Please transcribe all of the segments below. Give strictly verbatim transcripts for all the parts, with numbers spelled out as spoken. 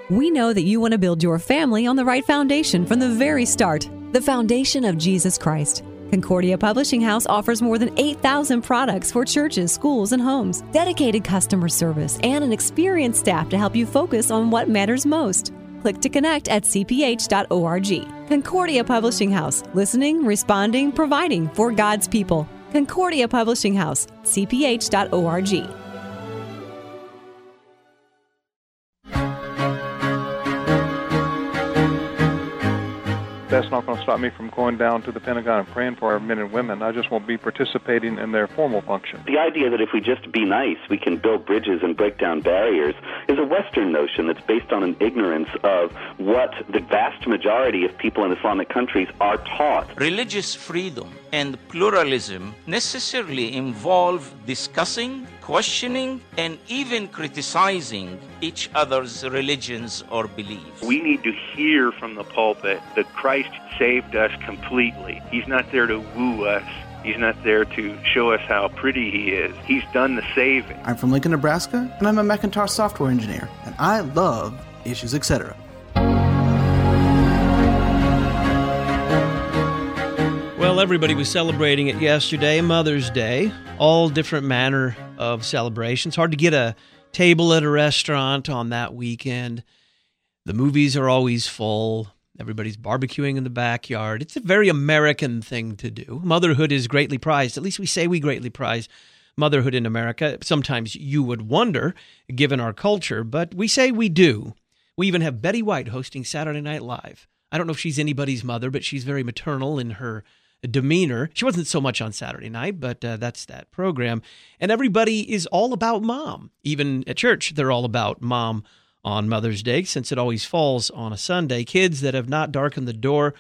We know that you want to build your family on the right foundation from the very start, the foundation of Jesus Christ. Concordia Publishing House offers more than eight thousand products for churches, schools, and homes, dedicated customer service, and an experienced staff to help you focus on what matters most. Click to connect at c p h dot org. Concordia Publishing House, listening, responding, providing for God's people. Concordia Publishing House, c p h dot org. That's not going to stop me from going down to the Pentagon and praying for our men and women. I just won't be participating in their formal function. The idea that if we just be nice, we can build bridges and break down barriers is a Western notion that's based on an ignorance of what the vast majority of people in Islamic countries are taught. Religious freedom and pluralism necessarily involve discussing, questioning, and even criticizing each other's religions or beliefs. We need to hear from the pulpit that Christ saved us completely. He's not there to woo us. He's not there to show us how pretty he is. He's done the saving. I'm from Lincoln, Nebraska, and I'm a Macintosh software engineer, and I love Issues, et cetera. Well, everybody was celebrating it yesterday, Mother's Day. All different manner of celebrations. Hard to get a table at a restaurant on that weekend. The movies are always full. Everybody's barbecuing in the backyard. It's a very American thing to do. Motherhood is greatly prized. At least we say we greatly prize motherhood in America. Sometimes you would wonder, given our culture, but we say we do. We even have Betty White hosting Saturday Night Live. I don't know if she's anybody's mother, but she's very maternal in her demeanor. She wasn't so much on Saturday night, but uh, that's that program. And everybody is all about mom. Even at church, they're all about mom on Mother's Day, since it always falls on a Sunday. Kids that have not darkened the door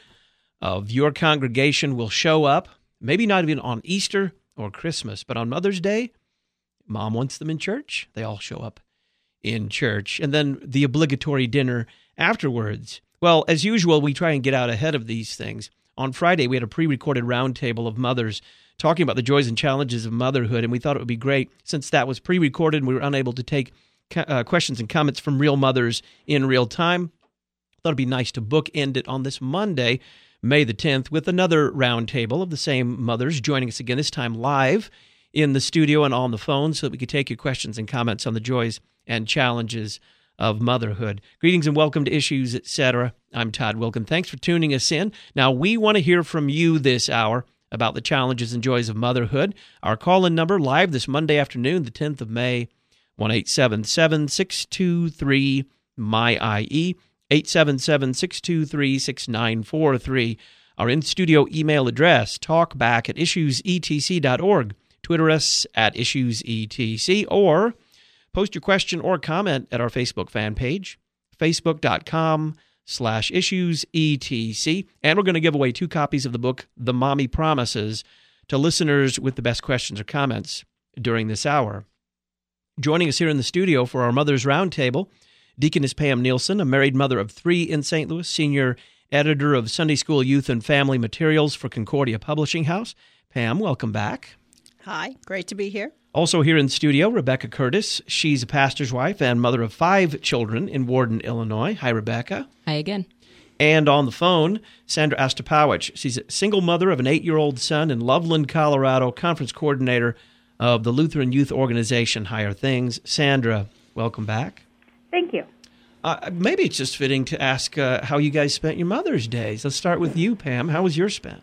of your congregation will show up, maybe not even on Easter or Christmas, but on Mother's Day, mom wants them in church. They all show up in church. And then the obligatory dinner afterwards. Well, as usual, we try and get out ahead of these things. On Friday, we had a pre-recorded roundtable of mothers talking about the joys and challenges of motherhood, and we thought it would be great, since that was pre-recorded and we were unable to take uh, questions and comments from real mothers in real time. Thought it'd be nice to bookend it on this Monday, May the tenth, with another roundtable of the same mothers joining us again, this time live in the studio and on the phone, so that we could take your questions and comments on the joys and challenges of motherhood. Greetings and welcome to Issues, et cetera. I'm Todd Wilkin. Thanks for tuning us in. Now, we want to hear from you this hour about the challenges and joys of motherhood. Our call-in number live this Monday afternoon, the tenth of May, one eight seven seven, six two three, M Y I E, eight seven seven, six two three, six nine four three. Our in-studio email address, talkback at issues e t c dot org. Twitter us at issues e t c, or post your question or comment at our Facebook fan page, facebook.com slash issues etc. And we're going to give away two copies of the book, The Mommy Promises, to listeners with the best questions or comments during this hour. Joining us here in the studio for our Mother's Roundtable, Deaconess Pam Nielsen, a married mother of three in Saint Louis, senior editor of Sunday School Youth and Family Materials for Concordia Publishing House. Pam, welcome back. Hi, great to be here. Also here in studio, Rebecca Curtis. She's a pastor's wife and mother of five children in Warden, Illinois. Hi, Rebecca. Hi again. And on the phone, Sandra Astapowicz. She's a single mother of an eight-year-old son in Loveland, Colorado, conference coordinator of the Lutheran Youth Organization, Higher Things. Sandra, welcome back. Thank you. Uh, maybe it's just fitting to ask uh, how you guys spent your Mother's Days. Let's start with you, Pam. How was yours spent?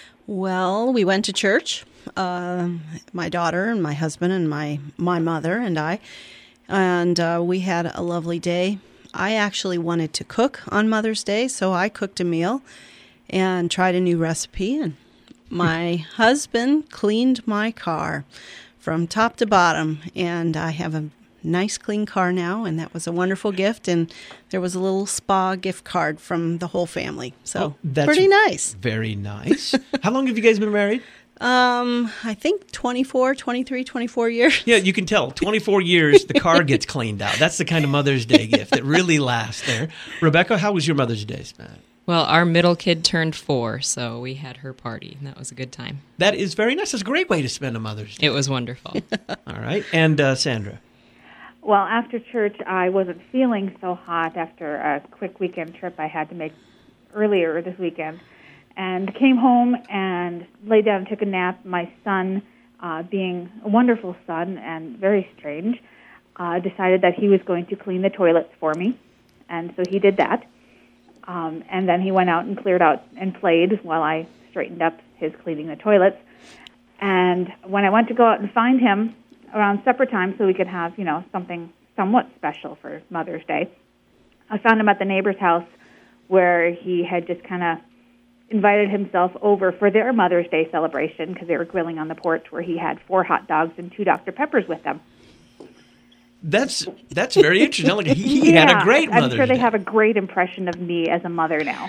Well, we went to church, uh, my daughter and my husband and my, my mother and I, and uh, we had a lovely day. I actually wanted to cook on Mother's Day, so I cooked a meal and tried a new recipe, and my husband cleaned my car from top to bottom, and I have a nice clean car now, and that was a wonderful gift, and there was a little spa gift card from the whole family, so oh, that's pretty nice. Very nice. How long have you guys been married? Um, I think twenty-four, twenty-three, twenty-four years. Yeah, you can tell. twenty-four years, the car gets cleaned out. That's the kind of Mother's Day gift that really lasts there. Rebecca, how was your Mother's Day spent? Well, our middle kid turned four, so we had her party, and that was a good time. That is very nice. That's a great way to spend a Mother's Day. It was wonderful. All right. And uh, Sandra? Well, after church, I wasn't feeling so hot after a quick weekend trip I had to make earlier this weekend, and came home and laid down and took a nap. My son, uh, being a wonderful son and very strange, uh, decided that he was going to clean the toilets for me, and so he did that. Um, and then he went out and cleared out and played while I straightened up his cleaning the toilets. And when I went to go out and find him around supper time so we could have, you know, something somewhat special for Mother's Day, I found him at the neighbor's house where he had just kind of invited himself over for their Mother's Day celebration because they were grilling on the porch, where he had four hot dogs and two Doctor Peppers with them. That's that's very interesting. Like, he yeah, had a great Mother's I'm sure they Day. have a great impression of me as a mother now.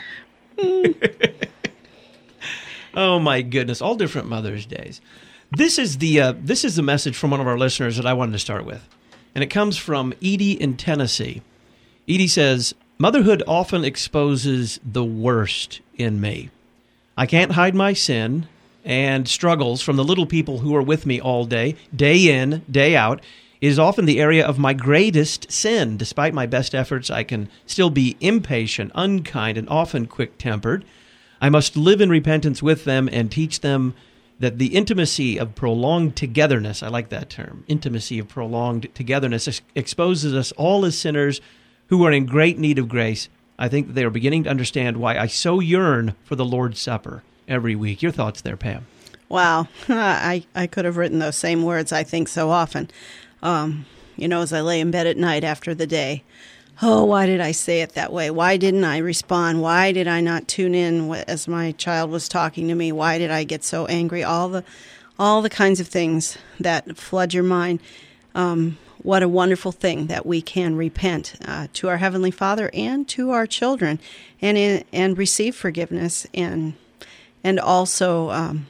Oh my goodness! All different Mother's Days. This is the uh, this is the message from one of our listeners that I wanted to start with, and it comes from Edie in Tennessee. Edie says, "Motherhood often exposes the worst in me. I can't hide my sin and struggles from the little people who are with me all day, day in, day out. It is often the area of my greatest sin. Despite my best efforts, I can still be impatient, unkind, and often quick-tempered. I must live in repentance with them and teach them that the intimacy of prolonged togetherness," I like that term, intimacy of prolonged togetherness, ex- exposes us all as sinners who are in great need of grace. I think that they are beginning to understand why I so yearn for the Lord's Supper every week. Your thoughts there, Pam? Wow. I, I could have written those same words, I think, so often. Um, you know, as I lay in bed at night after the day, oh, why did I say it that way? Why didn't I respond? Why did I not tune in as my child was talking to me? Why did I get so angry? All the, all the kinds of things that flood your mind. Um, what a wonderful thing that we can repent uh, to our Heavenly Father and to our children, and in, and receive forgiveness, and and also um,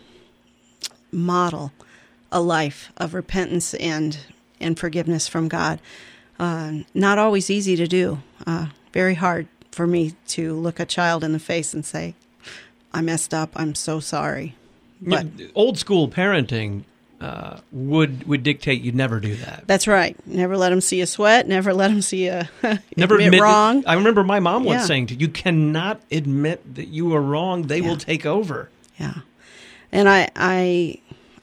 model a life of repentance and and forgiveness from God. Uh, not always easy to do. Uh, very hard for me to look a child in the face and say, "I messed up. I'm so sorry." But Yeah, old school parenting uh, would would dictate you never do that. that's right. Never let them see you sweat. Never let them see you Never admit admit wrong. I remember my mom once Yeah. saying to you, "You cannot admit that you are wrong. They will take over." Yeah, and I, I,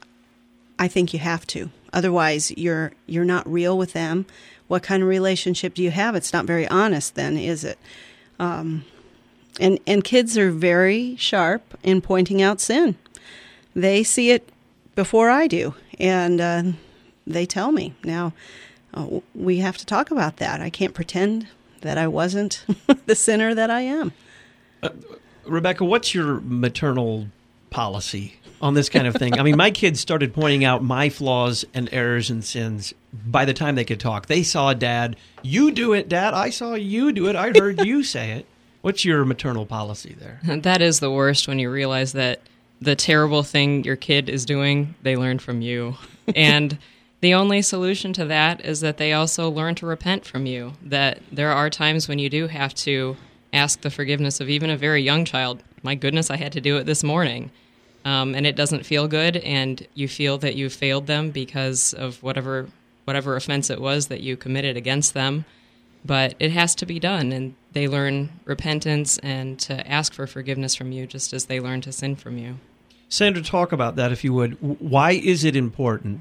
I think you have to. Otherwise, you're you're not real with them. What kind of relationship do you have? It's not very honest, then, is it? Um, and and kids are very sharp in pointing out sin. They see it before I do, and uh, they tell me. Now, uh, we have to talk about that. I can't pretend that I wasn't the sinner that I am. Uh, Rebecca, what's your maternal policy on this kind of thing? I mean, my kids started pointing out my flaws and errors and sins by the time they could talk. They saw Dad, "You do it, Dad. I saw you do it. I heard you say it." What's your maternal policy there? That is the worst, when you realize that the terrible thing your kid is doing, they learn from you. And the only solution to that is that they also learn to repent from you, that there are times when you do have to ask the forgiveness of even a very young child. My goodness, I had to do it this morning. Um, and it doesn't feel good, and you feel that you failed them because of whatever whatever offense it was that you committed against them. But it has to be done, and they learn repentance and to ask for forgiveness from you, just as they learn to sin from you. Sandra, talk about that, if you would. Why is it important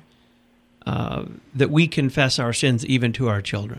uh, that we confess our sins even to our children?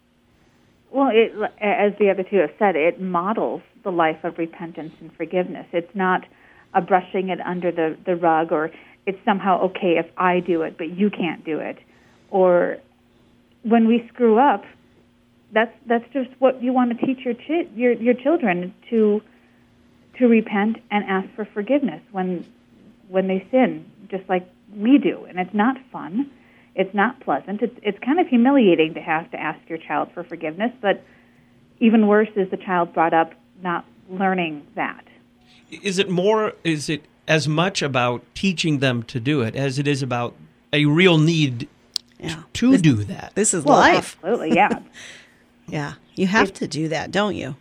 Well, it, as the other two have said, it models the life of repentance and forgiveness. It's not a brushing it under the, the rug, or it's somehow okay if I do it, but you can't do it. Or when we screw up, that's that's just what you want to teach your chi- your your children, to to repent and ask for forgiveness when when they sin, just like we do. And it's not fun. It's not pleasant. It's it's kind of humiliating to have to ask your child for forgiveness, but even worse is the child brought up not learning that. Is it more, is it as much about teaching them to do it as it is about a real need yeah. to this, do that? This is well, life. Absolutely, yeah. Yeah, you have it's, to do that, don't you?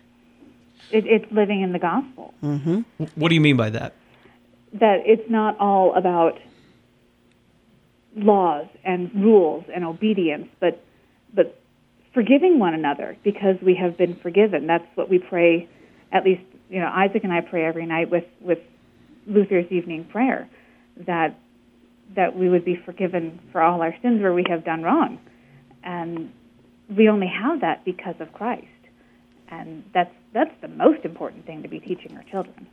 It, it's living in the gospel. Mm-hmm. What do you mean by that? That it's not all about laws and rules and obedience, but but forgiving one another because we have been forgiven. That's what we pray. At least, you know, Isaac and I pray every night with with Luther's evening prayer, that that we would be forgiven for all our sins where we have done wrong. And we only have that because of Christ. And that's that's the most important thing to be teaching our children.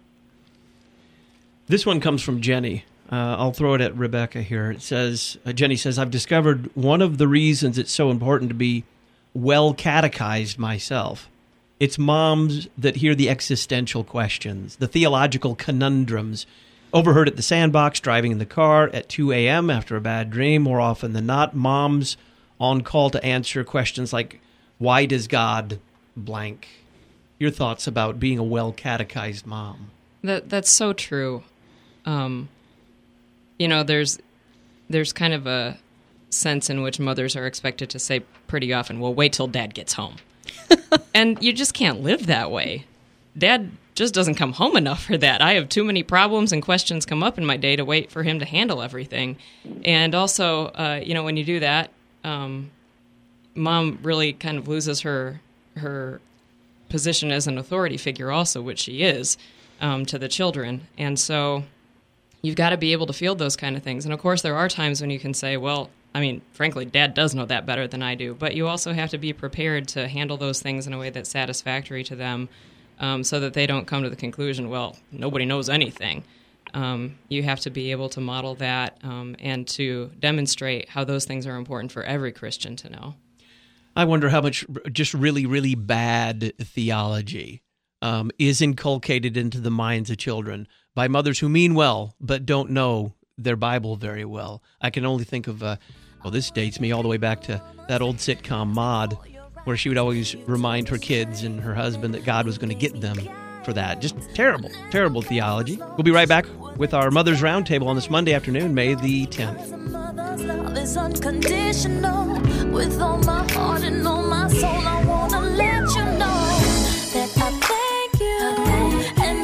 This one comes from Jenny. Uh, I'll throw it at Rebecca here. It says, uh, Jenny says, I've discovered one of the reasons it's so important to be well catechized myself. It's moms that hear the existential questions, the theological conundrums. Overheard at the sandbox, driving in the car at two a.m. after a bad dream. More often than not, moms on call to answer questions like, why does God blank? Your thoughts about being a well-catechized mom? That That's so true. Um, you know, there's there's kind of a sense in which mothers are expected to say pretty often, well, wait till Dad gets home. And you just can't live that way. Dad just doesn't come home enough for that. I have too many problems and questions come up in my day to wait for him to handle everything. And also, uh, you know, when you do that, um, Mom really kind of loses her her position as an authority figure also, which she is, um, to the children. And so you've got to be able to field those kind of things. And, of course, there are times when you can say, well, I mean, frankly, Dad does know that better than I do. But you also have to be prepared to handle those things in a way that's satisfactory to them, um, so that they don't come to the conclusion, well, nobody knows anything. Um, you have to be able to model that um, and to demonstrate how those things are important for every Christian to know. I wonder how much just really, really bad theology um, is inculcated into the minds of children by mothers who mean well but don't know their Bible very well. I can only think of, uh, well, this dates me all the way back to that old sitcom Maude, where she would always remind her kids and her husband that God was going to get them for that. Just terrible, terrible theology. We'll be right back with our Mother's Roundtable on this Monday afternoon, May the tenth. Love is unconditional. With all my heart and all my soul, I want to let you know that I thank you and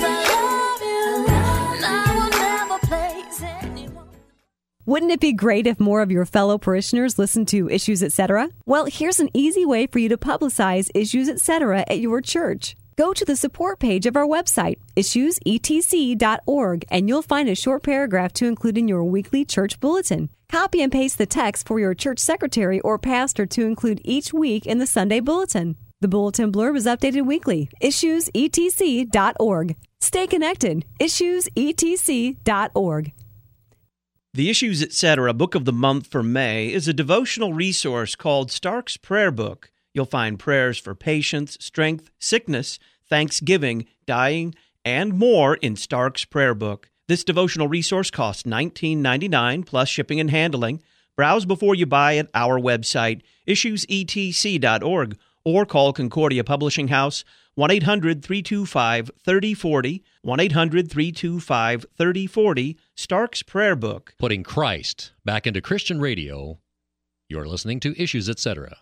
I love you. And I will never place anyone. Wouldn't it be great if more of your fellow parishioners listened to Issues Etc.? Well, here's an easy way for you to publicize Issues Etc. at your church. Go to the support page of our website, issues e t c dot org, and you'll find a short paragraph to include in your weekly church bulletin. Copy and paste the text for your church secretary or pastor to include each week in the Sunday bulletin. The bulletin blurb is updated weekly. issues e t c dot org. Stay connected. issues e t c dot org. The Issues Etc. Book of the Month for May is a devotional resource called Stark's Prayer Book. You'll find prayers for patience, strength, sickness, thanksgiving, dying, and more in Stark's Prayer Book. This devotional resource costs nineteen ninety-nine dollars plus shipping and handling. Browse before you buy at our website, issues e t c dot org, or call Concordia Publishing House, one eight hundred three two five three oh four oh, one eight hundred three two five three oh four oh, Stark's Prayer Book. Putting Christ back into Christian radio. You're listening to Issues Etc.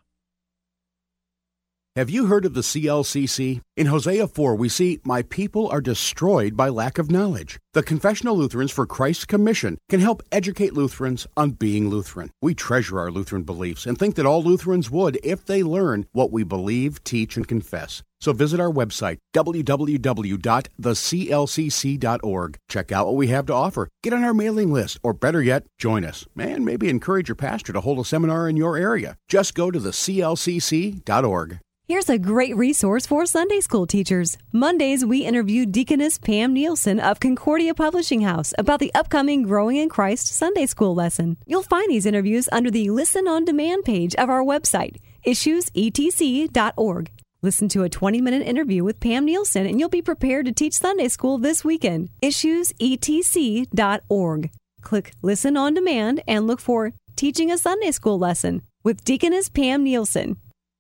Have you heard of the C L C C? In Hosea four, we see, "My people are destroyed by lack of knowledge." The Confessional Lutherans for Christ's Commission can help educate Lutherans on being Lutheran. We treasure our Lutheran beliefs and think that all Lutherans would if they learn what we believe, teach, and confess. So visit our website, w w w dot the c l c c dot org. Check out what we have to offer. Get on our mailing list, or better yet, join us. And maybe encourage your pastor to hold a seminar in your area. Just go to the c l c c dot org. Here's a great resource for Sunday school teachers. Mondays, we interview Deaconess Pam Nielsen of Concordia Publishing House about the upcoming Growing in Christ Sunday School lesson. You'll find these interviews under the Listen on Demand page of our website, issues e t c dot org. Listen to a twenty-minute interview with Pam Nielsen, and you'll be prepared to teach Sunday school this weekend. issues e t c dot org. Click Listen on Demand and look for Teaching a Sunday School Lesson with Deaconess Pam Nielsen.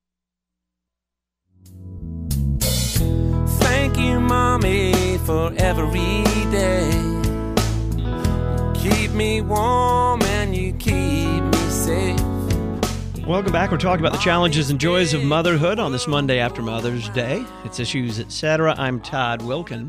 Thank you, Mommy, for every day. Keep me warm and you keep me safe. Welcome back. We're talking about the challenges and joys of motherhood on this Monday after Mother's Day. It's Issues Etc. I'm Todd Wilkin.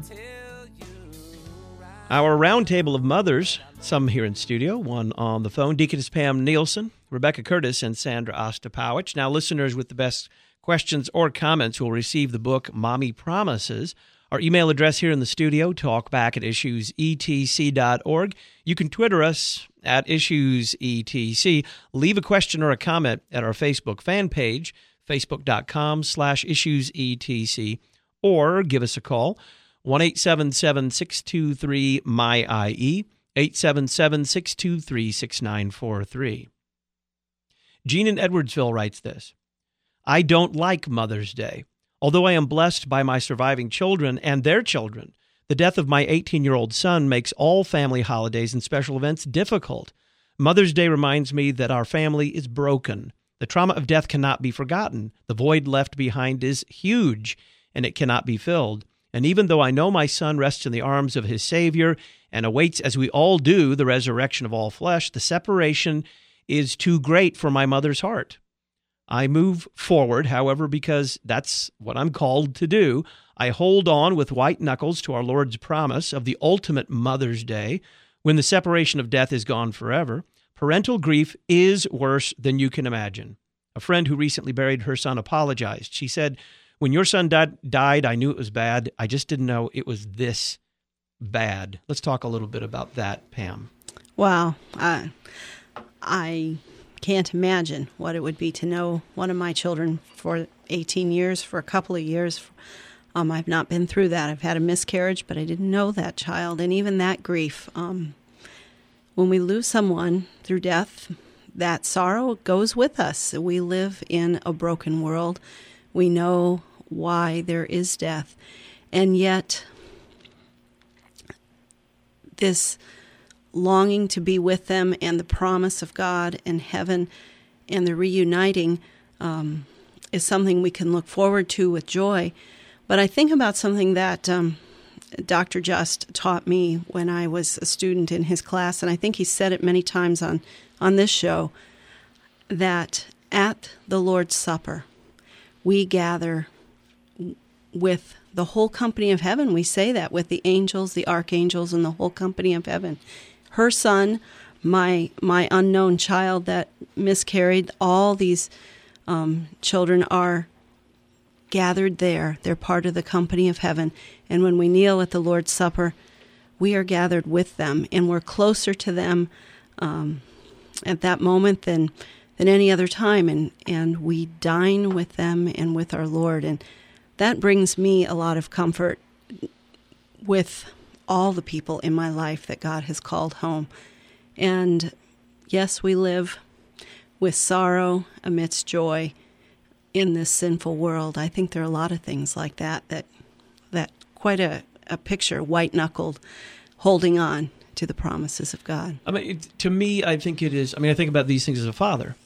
Our roundtable of mothers, some here in studio, one on the phone. Deaconess Pam Nielsen Rebecca Curtis and Sandra Ostapowicz. Now, listeners with the best questions or comments will receive the book, Mommy Promises. Our email address here in the studio, talkback at issues e t c dot org. You can Twitter us at issues e t c. Leave a question or a comment at our Facebook fan page, facebook.com slash issuesetc, or give us a call, one eight seven seven, six two three, M Y I E, eight seven seven, six two three, six nine four three. Jean in Edwardsville writes this: I don't like Mother's Day. Although I am blessed by my surviving children and their children, the death of my eighteen-year-old son makes all family holidays and special events difficult. Mother's Day reminds me that our family is broken. The trauma of death cannot be forgotten. The void left behind is huge, and it cannot be filled. And even though I know my son rests in the arms of his Savior and awaits, as we all do, the resurrection of all flesh, the separation is too great for my mother's heart. I move forward, however, because that's what I'm called to do. I hold on with white knuckles to our Lord's promise of the ultimate Mother's Day when the separation of death is gone forever. Parental grief is worse than you can imagine. A friend who recently buried her son apologized. She said, when your son died, died, I knew it was bad. I just didn't know it was this bad. Let's talk a little bit about that, Pam. Wow. Uh, I... can't imagine what it would be to know one of my children for eighteen years, for a couple of years. Um, I've not been through that. I've had a miscarriage, but I didn't know that child. And even that grief, um, when we lose someone through death, that sorrow goes with us. We live in a broken world. We know why there is death. And yet, this longing to be with them and the promise of God and heaven and the reuniting um, is something we can look forward to with joy. But I think about something that um, Doctor Just taught me when I was a student in his class, and I think he said it many times on, on this show, that at the Lord's Supper, we gather with the whole company of heaven. We say that with the angels, the archangels, and the whole company of heaven. Her son, my my unknown child that miscarried, all these um, children are gathered there. They're part of the company of heaven. And when we kneel at the Lord's Supper, we are gathered with them, and we're closer to them um, at that moment than than any other time. And, and we dine with them and with our Lord. And that brings me a lot of comfort with all the people in my life that God has called home. And yes, we live with sorrow amidst joy in this sinful world. I think there are a lot of things like that, that that quite a, a picture, white-knuckled, holding on to the promises of God. I mean, it, to me, I think it is, I mean, I think about these things as a father.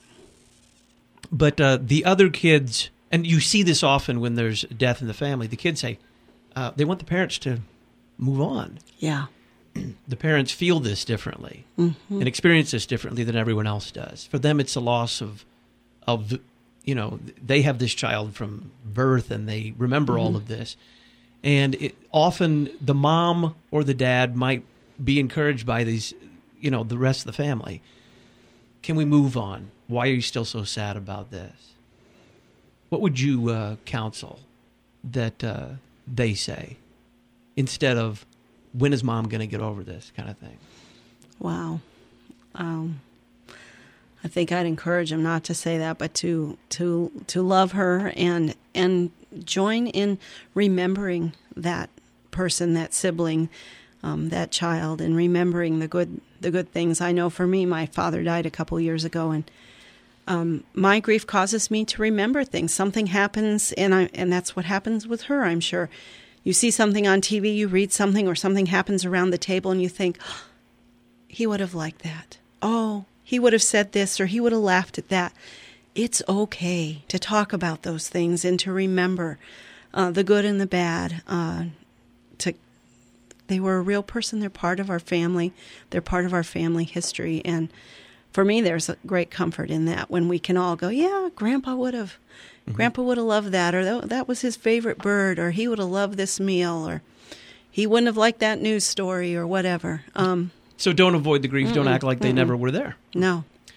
But uh, the other kids, and you see this often when there's death in the family, the kids say, uh, they want the parents to move on. Yeah. The parents feel this differently mm-hmm. and experience this differently than everyone else does. For them, it's a loss of, of you know, they have this child from birth and they remember mm-hmm. all of this. And it, often the mom or the dad might be encouraged by these, you know, the rest of the family. Can we move on? Why are you still so sad about this? What would you uh, counsel that uh, they say? Instead of, when is mom going to get over this kind of thing? Wow. Um, I think I'd encourage him not to say that, but to to to love her and and join in remembering that person, that sibling, um, that child, and remembering the good the good things. I know for me, my father died a couple years ago, and um, my grief causes me to remember things. Something happens, and I and that's what happens with her, I'm sure. You see something on T V, you read something, or something happens around the table, and you think, oh, he would have liked that. Oh, he would have said this, or he would have laughed at that. It's okay to talk about those things and to remember uh, the good and the bad. Uh, to they were a real person. They're part of our family. They're part of our family history. And for me, there's a great comfort in that when we can all go, yeah, Grandpa would have. Mm-hmm. Grandpa would have loved that, or that, that was his favorite bird, or he would have loved this meal, or he wouldn't have liked that news story, or whatever. Um, so don't avoid the grief. Mm-mm, don't act like they mm-mm. never were there. No.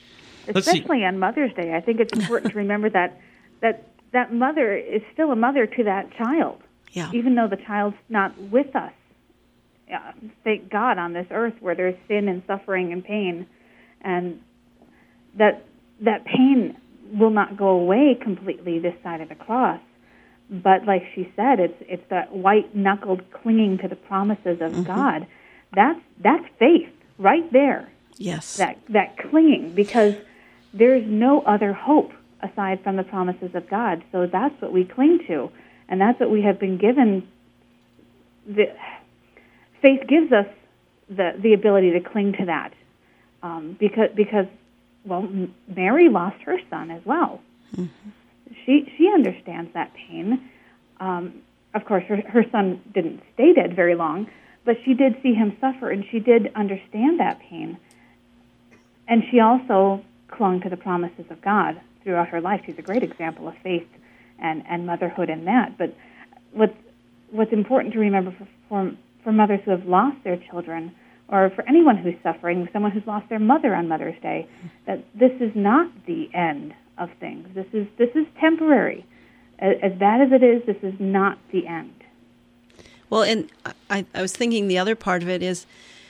especially on Mother's Day. I think it's important to remember that that that mother is still a mother to that child, yeah. even though the child's not with us. Uh, thank God on this earth where there's sin and suffering and pain, and that that pain will not go away completely this side of the cross. But like she said, it's it's that white-knuckled clinging to the promises of mm-hmm. God. That's that's faith right there. Yes. That that clinging, because there's no other hope aside from the promises of God. So that's what we cling to, and that's what we have been given. The faith gives us the the ability to cling to that, um, because because well, Mary lost her son as well. Mm-hmm. She she understands that pain. Um, of course, her, her son didn't stay dead very long, but she did see him suffer, and she did understand that pain. And she also clung to the promises of God throughout her life. She's a great example of faith and, and motherhood in that. But what's, what's important to remember for, for, for mothers who have lost their children, or for anyone who's suffering, someone who's lost their mother on Mother's Day, that this is not the end of things. This is this is temporary. As, as bad as it is, this is not the end. Well, and I, I was thinking the other part of it is,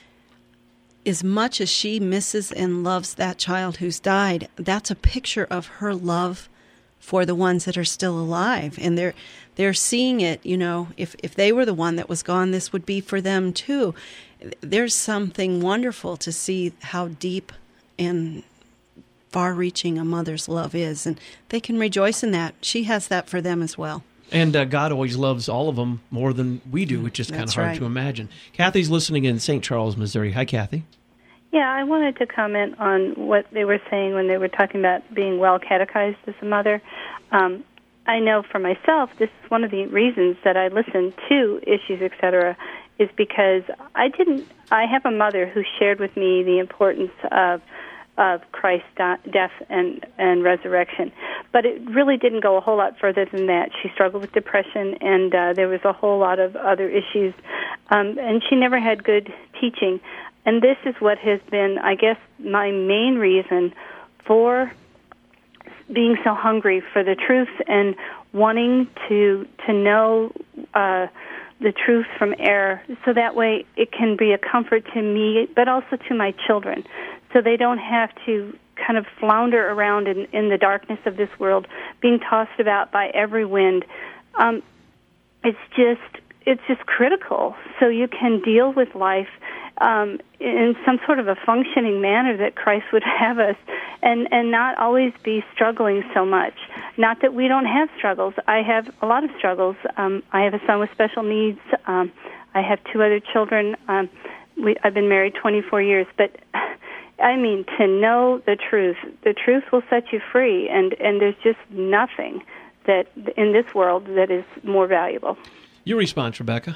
as much as she misses and loves that child who's died, that's a picture of her love for the ones that are still alive. And they're they're seeing it, you know, if, if they were the one that was gone, this would be for them too. There's something wonderful to see how deep and far-reaching a mother's love is, and they can rejoice in that. She has that for them as well. And uh, God always loves all of them more than we do, which is kind of hard right. to imagine. Kathy's listening in Saint Charles, Missouri. Hi, Kathy. Yeah, I wanted to comment on what they were saying when they were talking about being well catechized as a mother. Um, I know for myself, this is one of the reasons that I listen to Issues, et cetera, is because I didn't. I have a mother who shared with me the importance of of Christ's death and, and resurrection. But it really didn't go a whole lot further than that. She struggled with depression, and uh, there was a whole lot of other issues, um, and she never had good teaching. And this is what has been, I guess, my main reason for being so hungry for the truth and wanting to to know uh, the truth from error, so that way it can be a comfort to me, but also to my children, so they don't have to kind of flounder around in, in the darkness of this world, being tossed about by every wind. Um, it's just it's just critical, so you can deal with life um, in some sort of a functioning manner that Christ would have us, and, and not always be struggling so much. Not that we don't have struggles. I have a lot of struggles. Um, I have a son with special needs. Um, I have two other children. Um, we, I've been married twenty-four years, but I mean, to know the truth, the truth will set you free, and, and there's just nothing that in this world that is more valuable. Your response, Rebecca?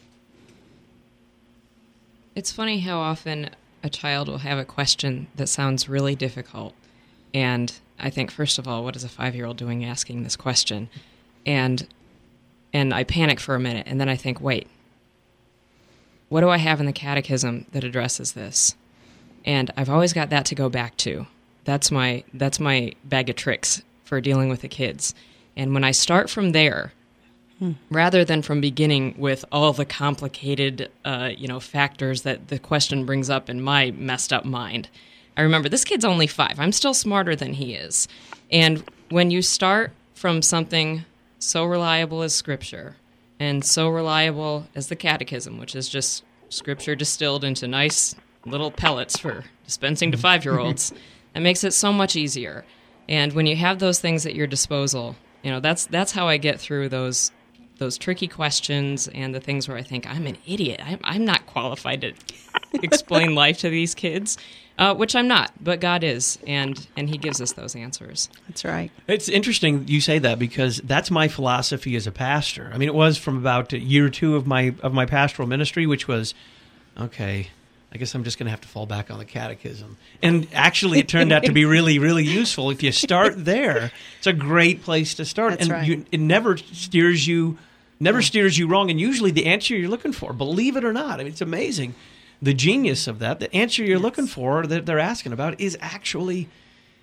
It's funny how often a child will have a question that sounds really difficult. And I think, first of all, what is a five-year-old doing asking this question? And and I panic for a minute, and then I think, wait, what do I have in the catechism that addresses this? And I've always got that to go back to. That's my that's my bag of tricks for dealing with the kids. And when I start from there, hmm. rather than from beginning with all the complicated, uh, you know, factors that the question brings up in my messed up mind, I remember this kid's only five. I'm still smarter than he is. And when you start from something so reliable as Scripture and so reliable as the Catechism, which is just Scripture distilled into nice little pellets for dispensing to five-year-olds, that makes it so much easier. And when you have those things at your disposal, you know, that's that's how I get through those those tricky questions and the things where I think, I'm an idiot. I'm, I'm not qualified to explain life to these kids, uh, which I'm not, but God is, and, and He gives us those answers. That's right. It's interesting you say that, because that's my philosophy as a pastor. I mean, it was from about year two of my of my pastoral ministry, which was, okay, I guess I'm just going to have to fall back on the catechism. And actually, it turned out to be really, really useful. If you start there, it's a great place to start. That's and right. you, it never steers you never steers you wrong. And usually the answer you're looking for, believe it or not, I mean, it's amazing. The genius of that, the answer you're yes. looking for that they're asking about is actually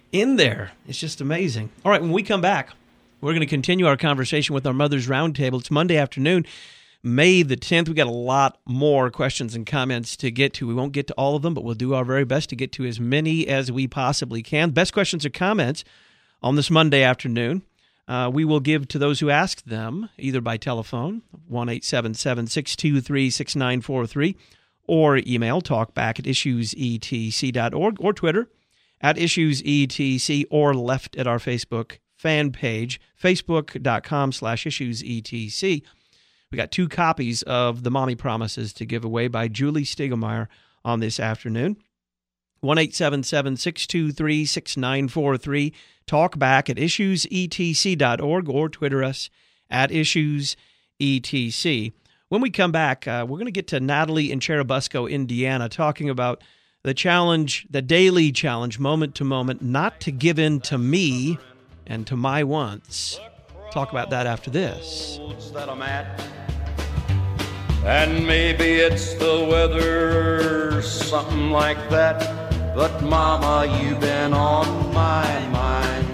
in there. It's just amazing. All right, when we come back, we're going to continue our conversation with our Mother's Roundtable. It's Monday afternoon, May the tenth. We got a lot more questions and comments to get to. We won't get to all of them, but we'll do our very best to get to as many as we possibly can. Best questions or comments on this Monday afternoon, uh, we will give to those who ask them, either by telephone, one eight seven seven, six two three, six nine four three, or email, talkback at issues e t c dot org, or Twitter, at issuesetc, or left at our Facebook fan page, facebook.com slash issuesetc. We got two copies of The Mommy Promises to give away by Julie Stiegelmeyer on this afternoon. one eight seven seven, six two three, six nine four three. Talk back at issues e t c dot org or Twitter us at issues e t c. When we come back, uh, we're going to get to Natalie in Cherubusco, Indiana, talking about the challenge, the daily challenge, moment to moment, not to give in to me and to my wants. Talk about that after this. That I'm at. And maybe it's the weather, something like that. But Mama, you've been on my mind.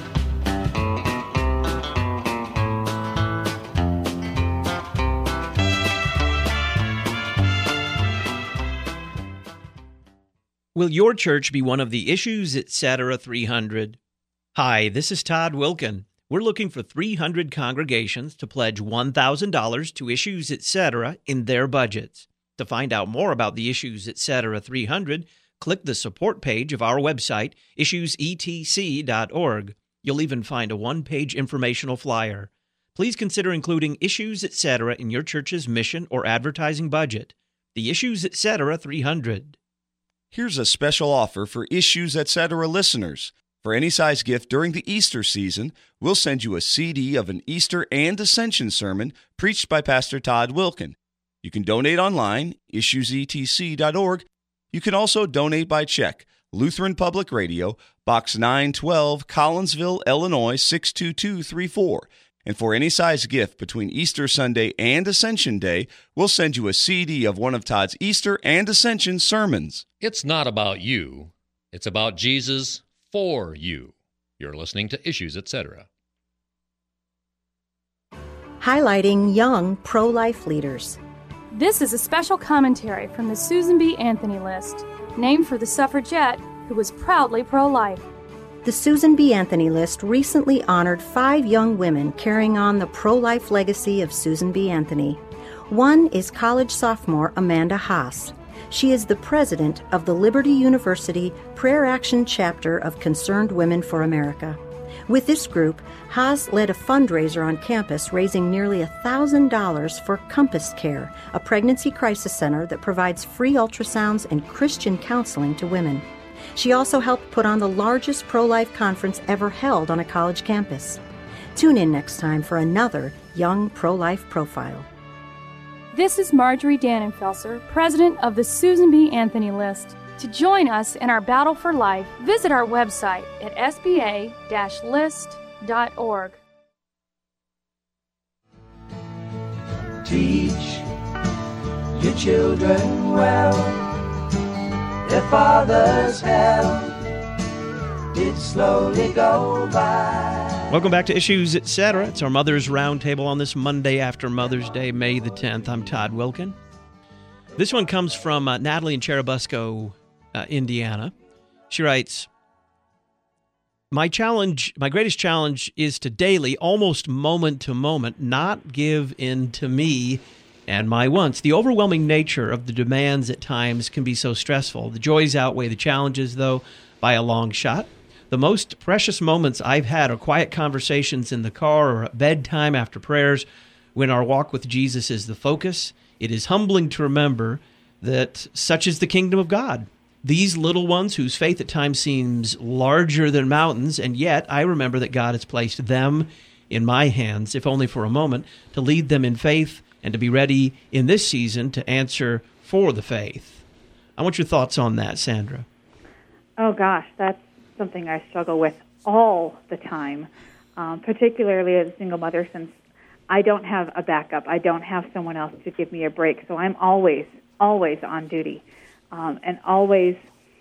Will your church be one of the Issues Etc. three hundred? Hi, this is Todd Wilkin. We're looking for three hundred congregations to pledge one thousand dollars to Issues Etc. in their budgets. To find out more about the Issues Etc. three hundred, click the support page of our website, issues e t c dot org. You'll even find a one-page informational flyer. Please consider including Issues Etc. in your church's mission or advertising budget. The Issues Etc. three hundred. Here's a special offer for Issues Etc. listeners. For any size gift during the Easter season, we'll send you a C D of an Easter and Ascension sermon preached by Pastor Todd Wilkin. You can donate online, issues e t c dot org. You can also donate by check, Lutheran Public Radio, Box nine twelve, Collinsville, Illinois, six two two three four. And for any size gift between Easter Sunday and Ascension Day, we'll send you a C D of one of Todd's Easter and Ascension sermons. It's not about you. It's about Jesus for you. You're listening to Issues Etc. Highlighting young pro-life leaders. This is a special commentary from the Susan B. Anthony List, named for the suffragette who was proudly pro-life. The Susan B. Anthony List recently honored five young women carrying on the pro-life legacy of Susan B. Anthony. One is college sophomore Amanda Haas. She is the president of the Liberty University Prayer Action Chapter of Concerned Women for America. With this group, Haas led a fundraiser on campus raising nearly one thousand dollars for Compass Care, a pregnancy crisis center that provides free ultrasounds and Christian counseling to women. She also helped put on the largest pro-life conference ever held on a college campus. Tune in next time for another Young Pro-Life Profile. This is Marjorie Dannenfelser, president of the Susan B. Anthony List. To join us in our battle for life, visit our website at s b a dash list dot org. Teach your children well. Their father's help did slowly go by. Welcome back to Issues Etc. It's our Mother's Roundtable on this Monday after Mother's Day, May the tenth. I'm Todd Wilkin. This one comes from uh, Natalie in Cherubusco, uh, Indiana. She writes, My challenge, my greatest challenge is to daily, almost moment to moment, not give in to me and my wants. The overwhelming nature of the demands at times can be so stressful. The joys outweigh the challenges, though, by a long shot. The most precious moments I've had are quiet conversations in the car or at bedtime after prayers when our walk with Jesus is the focus. It is humbling to remember that such is the kingdom of God. These little ones whose faith at times seems larger than mountains, and yet I remember that God has placed them in my hands, if only for a moment, to lead them in faith and to be ready in this season to answer for the faith. I want your thoughts on that, Sandra. Oh, gosh, that's something I struggle with all the time, um, particularly as a single mother, since I don't have a backup. I don't have someone else to give me a break, so I'm always, always on duty um, and always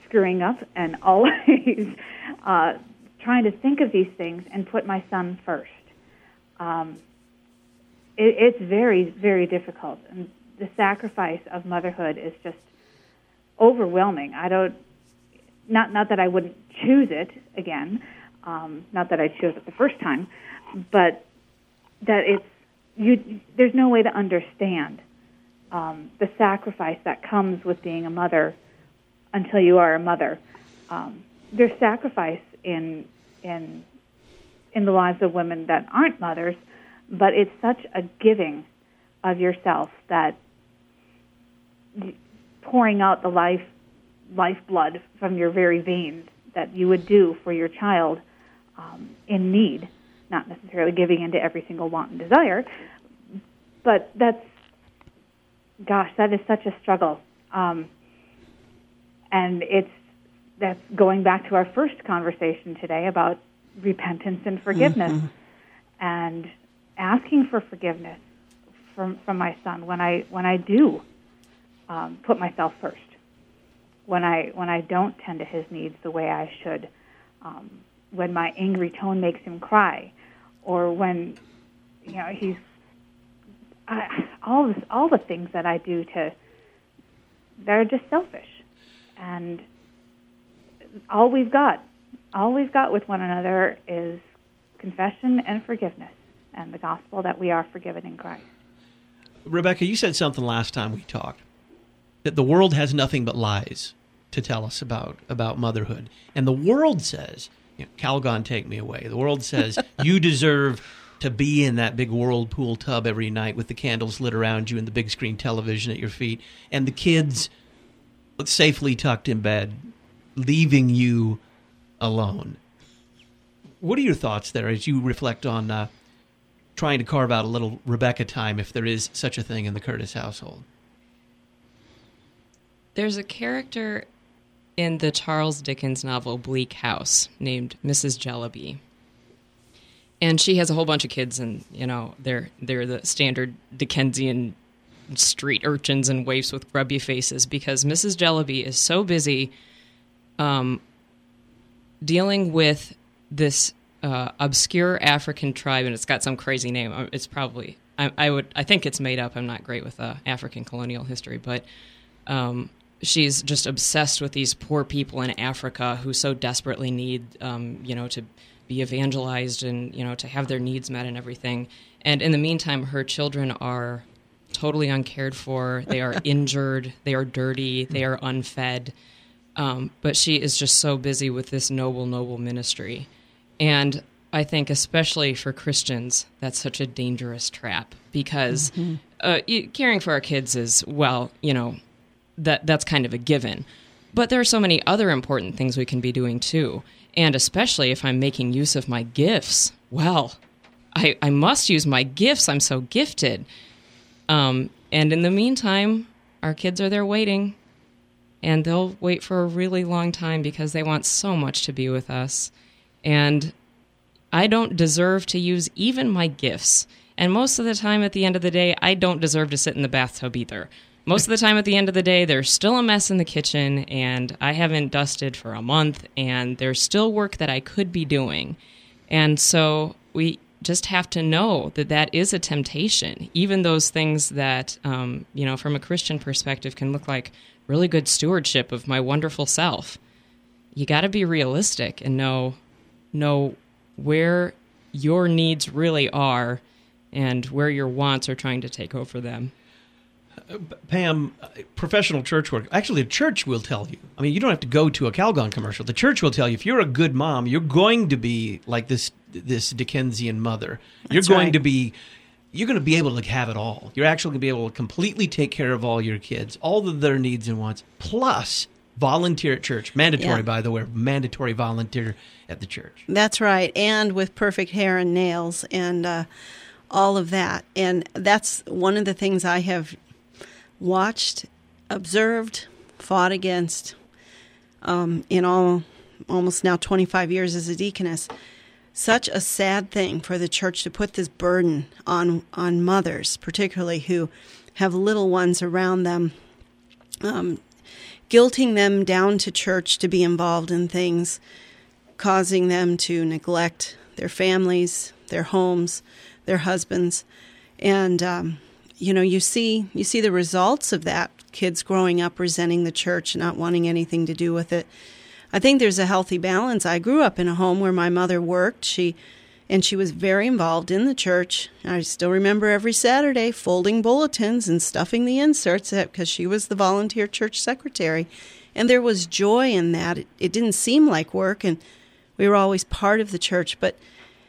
screwing up and always uh, trying to think of these things and put my son first. Um, it, it's very, very difficult. And the sacrifice of motherhood is just overwhelming. I don't, not not that I wouldn't choose it again, um, not that I chose it the first time, but that it's, you. There's no way to understand um, the sacrifice that comes with being a mother until you are a mother. Um, there's sacrifice in in in the lives of women that aren't mothers, but it's such a giving of yourself that pouring out the life lifeblood from your very veins that you would do for your child um, in need, not necessarily giving into every single want and desire, but that's, gosh, that is such a struggle. Um, and it's, that's going back to our first conversation today about repentance and forgiveness, mm-hmm. and asking for forgiveness from from my son when I when I do um, put myself first, when I when I don't tend to his needs the way I should, um, when my angry tone makes him cry, or when you know he's I, all this, all the things that I do to that are just selfish, and all we've got, all we've got with one another is confession and forgiveness, and the gospel that we are forgiven in Christ. Rebecca, you said something last time we talked, that the world has nothing but lies to tell us about, about motherhood. And the world says, you know, Calgon, take me away. The world says, you deserve to be in that big whirlpool tub every night with the candles lit around you and the big screen television at your feet, and the kids safely tucked in bed, leaving you alone. What are your thoughts there as you reflect on uh, trying to carve out a little Rebecca time, if there is such a thing in the Curtis household? There's a character in the Charles Dickens novel Bleak House named Missus Jellaby. And she has a whole bunch of kids, and, you know, they're they're the standard Dickensian street urchins and waifs with grubby faces, because Missus Jellaby is so busy um, dealing with this uh, obscure African tribe, and it's got some crazy name. It's probably, I, I would, I think it's made up. I'm not great with uh, African colonial history, but um, she's just obsessed with these poor people in Africa who so desperately need, um, you know, to be evangelized and, you know, to have their needs met and everything. And in the meantime, her children are totally uncared for. They are injured. They are dirty. They are unfed. Um, but she is just so busy with this noble, noble ministry. And I think especially for Christians, that's such a dangerous trap, because mm-hmm. uh, caring for our kids is, well, you know, that that's kind of a given. But there are so many other important things we can be doing too. And especially if I'm making use of my gifts, well, I, I must use my gifts. I'm so gifted. Um, and in the meantime, our kids are there waiting. And they'll wait for a really long time because they want so much to be with us. And I don't deserve to use even my gifts. And most of the time at the end of the day, I don't deserve to sit in the bathtub either. Most of the time at the end of the day, there's still a mess in the kitchen, and I haven't dusted for a month, and there's still work that I could be doing. And so we just have to know that that is a temptation. Even those things that, um, you know, from a Christian perspective can look like really good stewardship of my wonderful self. You got to be realistic and know know where your needs really are and where your wants are trying to take over them. Uh, Pam, uh, professional church work, actually the church will tell you. I mean, you don't have to go to a Calgon commercial. The church will tell you, if you're a good mom, you're going to be like this this Dickensian mother. You're That's going right. to be You're going to be able to have it all. You're actually going to be able to completely take care of all your kids, all of their needs and wants, plus volunteer at church. Mandatory, Yeah. by the way, mandatory volunteer at the church. That's right, and with perfect hair and nails and uh, all of that. And that's one of the things I have watched, observed, fought against um, in all almost now twenty-five years as a deaconess. Such a sad thing for the church to put this burden on on mothers, particularly who have little ones around them, um, guilting them down to church to be involved in things, causing them to neglect their families, their homes, their husbands. And, um, you know, you see you see the results of that. Kids growing up resenting the church, not wanting anything to do with it. I think there's a healthy balance. I grew up in a home where my mother worked. She and she was very involved in the church. I still remember every Saturday folding bulletins and stuffing the inserts because she was the volunteer church secretary. And there was joy in that. It, it didn't seem like work, and we were always part of the church. But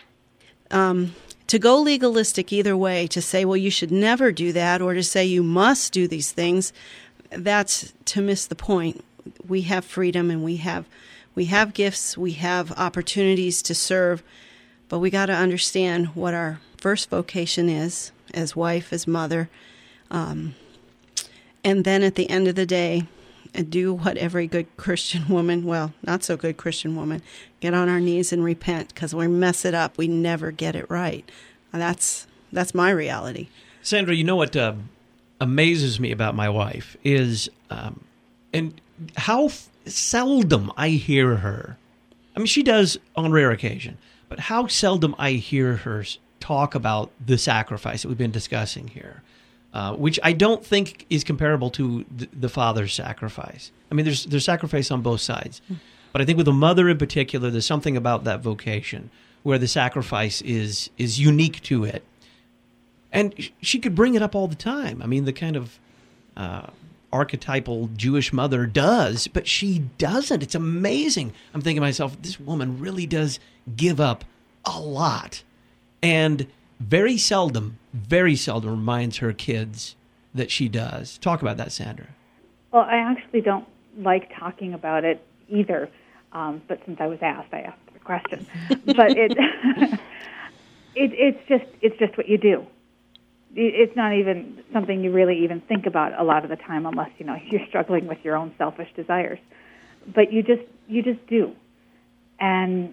um, to go legalistic either way, to say, well, you should never do that, or to say you must do these things, that's to miss the point. We have freedom, and we have we have gifts, we have opportunities to serve, but we got to understand what our first vocation is as wife, as mother, um, and then at the end of the day, do what every good Christian woman, well, not so good Christian woman, get on our knees and repent, because we mess it up. We never get it right. And that's that's my reality. Sandra, you know what uh, amazes me about my wife is, um, and how f- seldom I hear her. I mean, she does on rare occasion, but how seldom I hear her talk about the sacrifice that we've been discussing here. Uh, which I don't think is comparable to the, the father's sacrifice. I mean, there's there's sacrifice on both sides. But I think with a mother in particular, there's something about that vocation where the sacrifice is is unique to it. And she could bring it up all the time. I mean, the kind of uh, archetypal Jewish mother does, but she doesn't. It's amazing. I'm thinking to myself, this woman really does give up a lot. And very seldom, very seldom reminds her kids that she does. Talk about that, Sandra. Well, I actually don't like talking about it either, um, but since I was asked, I asked the question. But it, it, it's just it's just what you do. It's not even something you really even think about a lot of the time, unless you know you're struggling with your own selfish desires. But you just you just do, and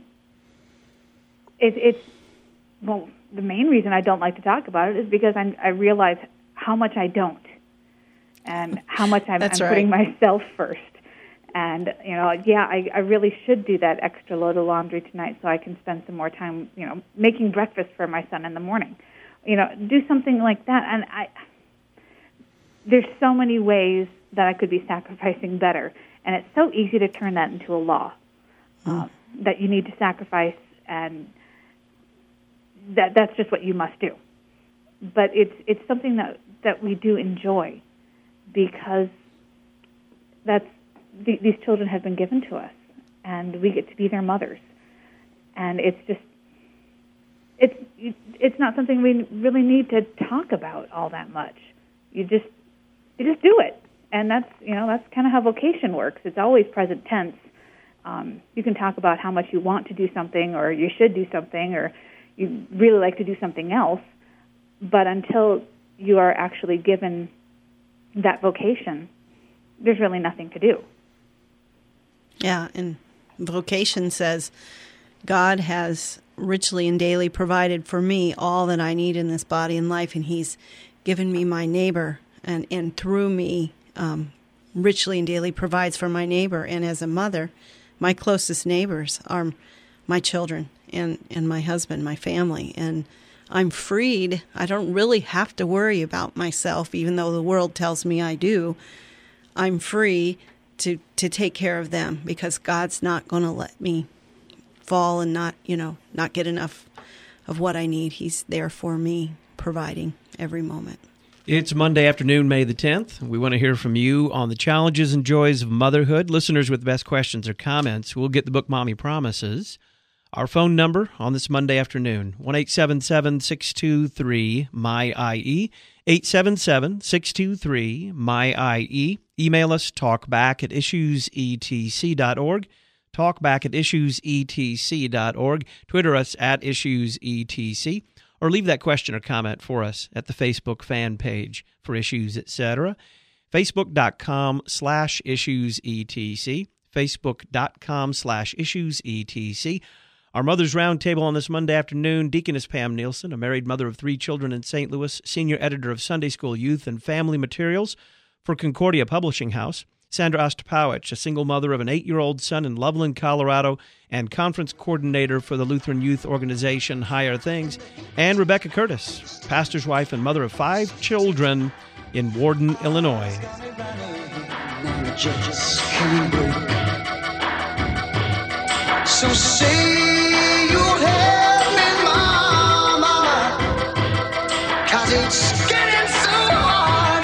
it, it's well. The main reason I don't like to talk about it is because I'm, I realize how much I don't, and how much I'm, I'm right. putting myself first. And you know, yeah, I, I really should do that extra load of laundry tonight so I can spend some more time, you know, making breakfast for my son in the morning. You know, do something like that. And I, there's so many ways that I could be sacrificing better, and it's so easy to turn that into a law mm. uh, that you need to sacrifice and. That that's just what you must do, but it's it's something that, that we do enjoy, because that's th- these children have been given to us, and we get to be their mothers, and it's just it's it's not something we really need to talk about all that much. You just you just do it, and that's you know that's kind of how vocation works. It's always present tense. Um, you can talk about how much you want to do something, or you should do something, or you really like to do something else, but until you are actually given that vocation, there's really nothing to do. Yeah, and vocation says, God has richly and daily provided for me all that I need in this body and life, and He's given me my neighbor, and, and through me, um, richly and daily provides for my neighbor. And as a mother, my closest neighbors are my children. And, and my husband, my family, and I'm freed. I don't really have to worry about myself, even though the world tells me I do. I'm free to, to take care of them, because God's not going to let me fall and not, you know, not get enough of what I need. He's there for me, providing every moment. It's Monday afternoon, May the tenth. We want to hear from you on the challenges and joys of motherhood. Listeners with the best questions or comments will get the book Mommy Promises. Our phone number on this Monday afternoon, one eight seven seven, six two three, M Y I E, eight seven seven, six two three, M Y I E. Email us, talkback at issues e t c dot org, talkback at issues e t c dot org. Twitter us at issues e t c, or leave that question or comment for us at the Facebook fan page for Issues, et cetera. Facebook.com slash issues etc, Facebook.com slash issues etc. Our Mother's Roundtable on this Monday afternoon, Deaconess Pam Nielsen, a married mother of three children in Saint Louis, senior editor of Sunday School Youth and Family Materials for Concordia Publishing House. Sandra Ostapowicz, a single mother of an eight-year-old son in Loveland, Colorado, and conference coordinator for the Lutheran youth organization Higher Things, and Rebecca Curtis, pastor's wife and mother of five children in Warden, Illinois. So say you'll help me, Mama, 'cause it's getting so hard.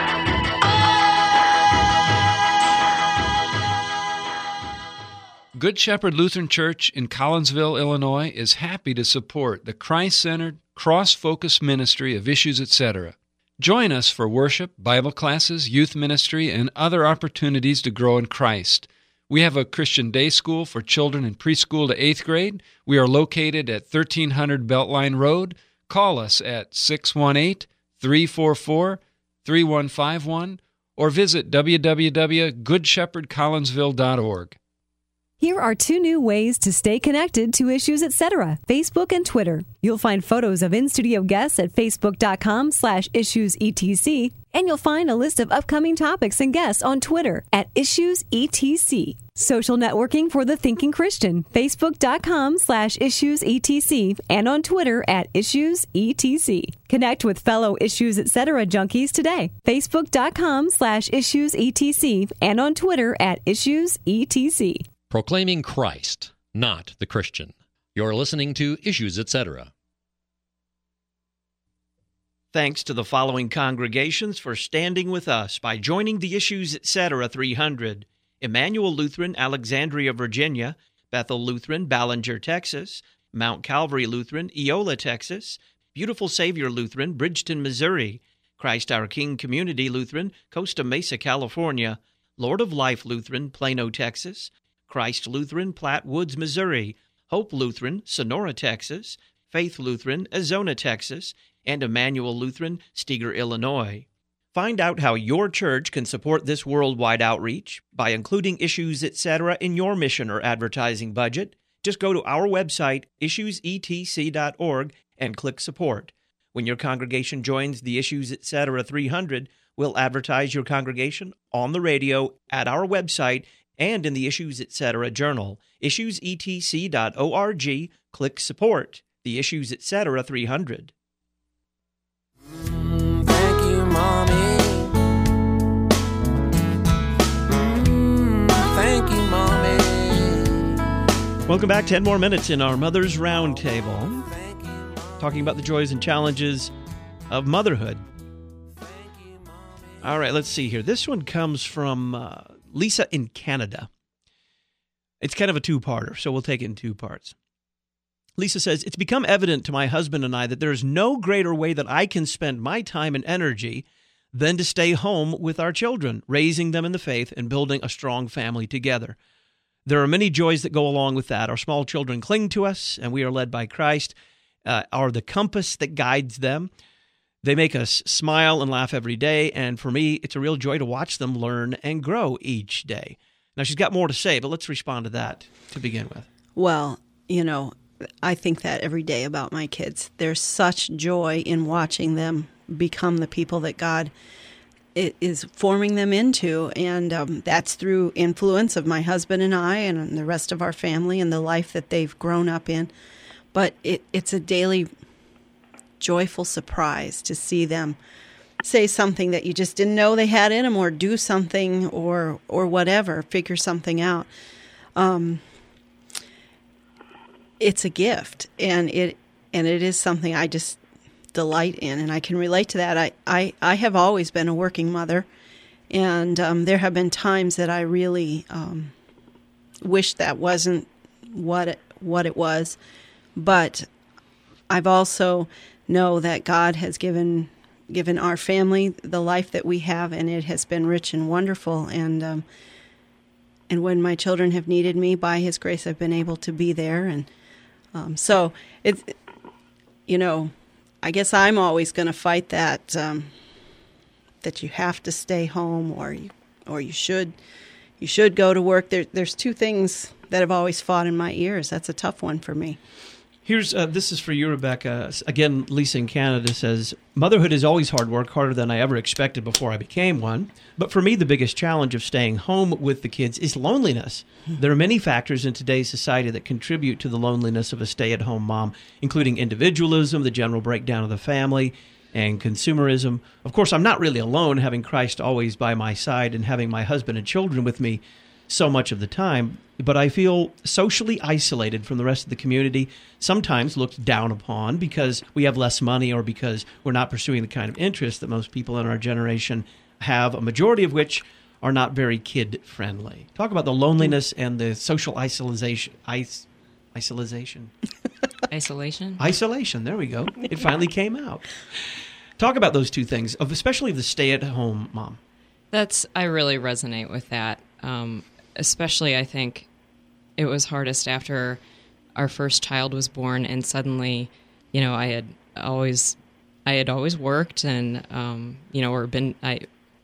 Good Shepherd Lutheran Church in Collinsville, Illinois is happy to support the Christ-centered, cross-focused ministry of Issues, et cetera. Join us for worship, Bible classes, youth ministry, and other opportunities to grow in Christ. We have a Christian day school for children in preschool to eighth grade. We are located at thirteen hundred Beltline Road. Call us at six one eight, three four four, three one five one or visit w w w dot good shepherd collinsville dot org. Here are two new ways to stay connected to Issues, et cetera, Facebook and Twitter. You'll find photos of in-studio guests at facebook.com slash issuesetc, and you'll find a list of upcoming topics and guests on Twitter at issuesetc. Social networking for the thinking Christian, facebook.com slash issuesetc, and on Twitter at issuesetc. Connect with fellow Issues, et cetera junkies today, facebook.com slash issuesetc, and on Twitter at issuesetc. Proclaiming Christ, not the Christian. You're listening to Issues, et cetera. Thanks to the following congregations for standing with us by joining the Issues, et cetera three hundred. Emmanuel Lutheran, Alexandria, Virginia; Bethel Lutheran, Ballinger, Texas; Mount Calvary Lutheran, Eola, Texas; Beautiful Savior Lutheran, Bridgeton, Missouri; Christ Our King Community Lutheran, Costa Mesa, California; Lord of Life Lutheran, Plano, Texas; Christ Lutheran, Platte Woods, Missouri; Hope Lutheran, Sonora, Texas; Faith Lutheran, Azona, Texas; and Emmanuel Lutheran, Steger, Illinois. Find out how your church can support this worldwide outreach by including Issues, et cetera in your mission or advertising budget. Just go to our website, issues e t c dot org, and click Support. When your congregation joins the Issues, et cetera three hundred, we'll advertise your congregation on the radio, at our website, and in the Issues, et cetera journal, issues e t c dot org. Click Support, the Issues, et cetera three hundred. Mm, thank you, Mommy. Mm, thank you, Mommy. Welcome back. Ten more minutes in our Mother's Roundtable, talking about the joys and challenges of motherhood. All right, let's see here. This one comes from Uh, Lisa in Canada. It's kind of a two-parter, so we'll take it in two parts. Lisa says, it's become evident to my husband and I that there is no greater way that I can spend my time and energy than to stay home with our children, raising them in the faith and building a strong family together. There are many joys that go along with that. Our small children cling to us, and we are led by Christ, uh, are the compass that guides them. They make us smile and laugh every day, and for me, it's a real joy to watch them learn and grow each day. Now, she's got more to say, but let's respond to that to begin with. Well, you know, I think that every day about my kids. There's such joy in watching them become the people that God is forming them into, and um, that's through influence of my husband and I and the rest of our family and the life that they've grown up in. But it, it's a daily joyful surprise to see them say something that you just didn't know they had in them, or do something, or or whatever, figure something out. Um, it's a gift, and it and it is something I just delight in, and I can relate to that. I I, I have always been a working mother, and um, there have been times that I really um, wish that wasn't what it, what it was, but I've also know that God has given given our family the life that we have, and it has been rich and wonderful. And um, and when my children have needed me, by His grace, I've been able to be there. And um, so it's, you know, I guess I'm always going to fight that um, that you have to stay home, or you or you should you should go to work. There, there's two things that have always fought in my ears. That's a tough one for me. Here's uh, this is for you, Rebecca. Again, Lisa in Canada says, motherhood is always hard work, harder than I ever expected before I became one. But for me, the biggest challenge of staying home with the kids is loneliness. There are many factors in today's society that contribute to the loneliness of a stay-at-home mom, including individualism, the general breakdown of the family, and consumerism. Of course, I'm not really alone, having Christ always by my side and having my husband and children with me so much of the time, but I feel socially isolated from the rest of the community, sometimes looked down upon because we have less money or because we're not pursuing the kind of interest that most people in our generation have, a majority of which are not very kid-friendly. Talk about the loneliness and the social isolation. Is- isolation. Isolation? Isolation, there we go. It finally came out. Talk about those two things, of especially the stay-at-home mom. That's, I really resonate with that. Um, especially, I think it was hardest after our first child was born, and suddenly, you know, I had always, I had always worked, and um, you know, or been, I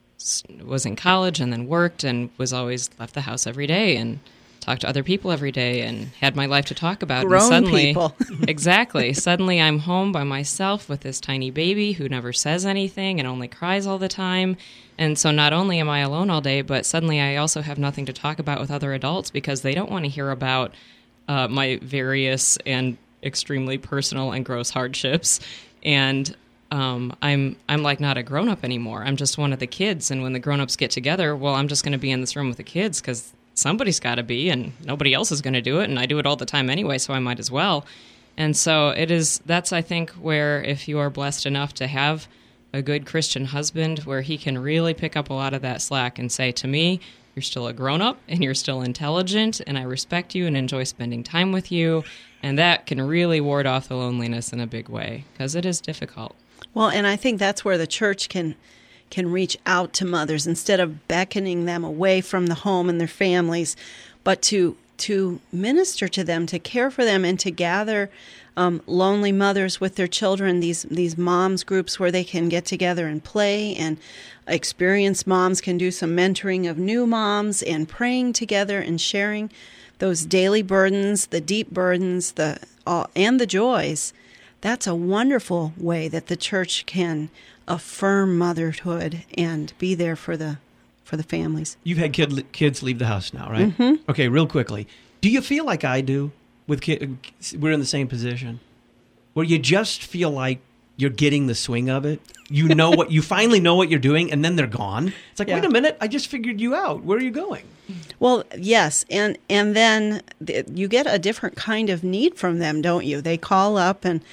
was in college and then worked, and was always left the house every day and talked to other people every day, and had my life to talk about. Grown and suddenly, people. Exactly. Suddenly, I'm home by myself with this tiny baby who never says anything and only cries all the time. And so not only am I alone all day, but suddenly I also have nothing to talk about with other adults because they don't want to hear about uh, my various and extremely personal and gross hardships. And um, I'm I'm like not a grown-up anymore. I'm just one of the kids. And when the grown-ups get together, well, I'm just going to be in this room with the kids because somebody's got to be, and nobody else is going to do it. And I do it all the time anyway, so I might as well. And so it is. That's, I think, where if you are blessed enough to have a good Christian husband, where he can really pick up a lot of that slack and say to me, you're still a grown-up and you're still intelligent and I respect you and enjoy spending time with you. And that can really ward off the loneliness in a big way because it is difficult. Well, and I think that's where the church can can reach out to mothers instead of beckoning them away from the home and their families, but to to minister to them, to care for them, and to gather um, lonely mothers with their children, these these moms groups where they can get together and play, and experienced moms can do some mentoring of new moms and praying together and sharing those daily burdens, the deep burdens, the uh, and the joys. That's a wonderful way that the church can affirm motherhood and be there for the for the families. You've had kid, kids leave the house now, right? Mm-hmm. Okay, real quickly. Do you feel like I do with kids? We're in the same position where you just feel like you're getting the swing of it. You know what, you finally know what you're doing, and then they're gone. It's like, Yeah. wait a minute, I just figured you out. Where are you going? Well, yes, and and then th- you get a different kind of need from them, don't you? They call up and,